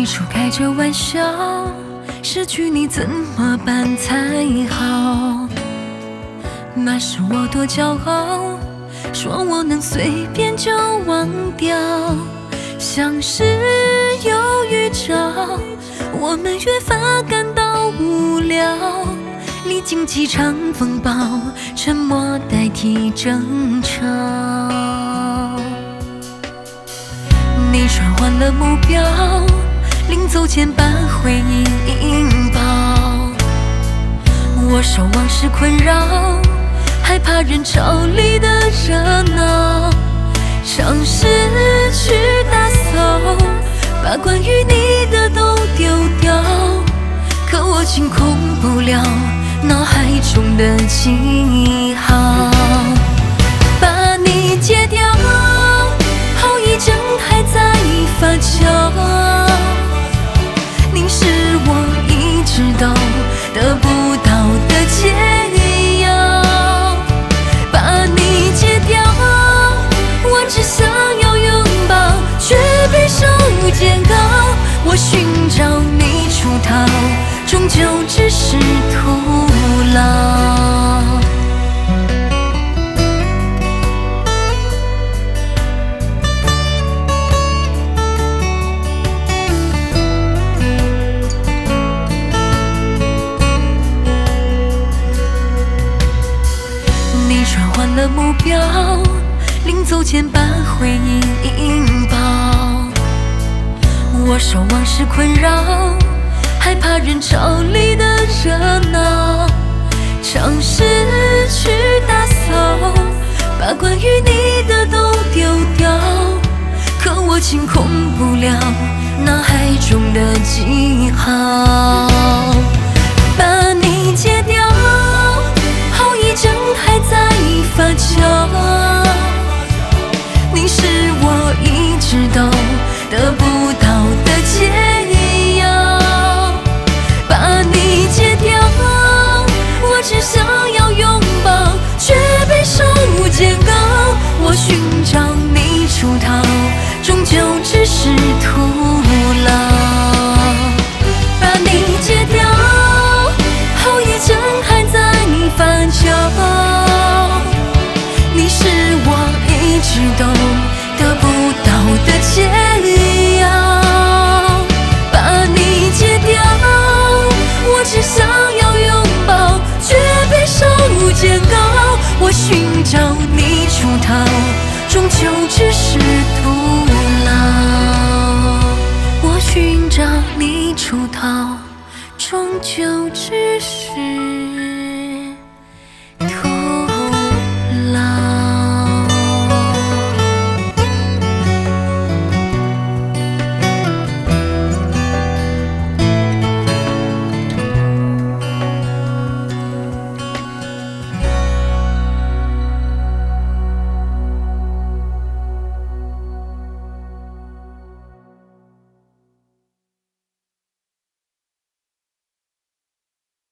说开着玩笑，失去你怎么办才好？那时我多骄傲，说我能随便就忘掉，像是有预兆，我们越发感到无聊。历经几场风暴，沉默代替争吵。你转换了目标，临走前把回忆引爆。我受往事困扰，害怕人潮里的热闹，尝试去打扫，把关于你的都丢掉。可我清空不了脑海中的记号，把你戒掉，后遗症还在发酵。你是我一直都得不到的解药，把你戒掉，我只想要拥抱，却备受煎熬。我寻找你出逃，终究只是徒劳。你转换了目标，临走前把回忆引爆。我受往事困扰，害怕人潮里的热闹，尝试去打扫，把关于你的都丢掉。可我清空不了脑海中的记号，把你戒掉，后遗症还在发酵。你是我一直都得不到的解药，把你戒掉，我只想要拥抱，却备受煎熬。我寻找你出逃，终究只是徒劳。把你戒掉，后遗症还在发酵。你是我一直都得不到的解药，把你戒掉，我只想要拥抱，却备受煎熬。我寻找你出逃，终究只是徒劳。我寻找你出逃，终究只是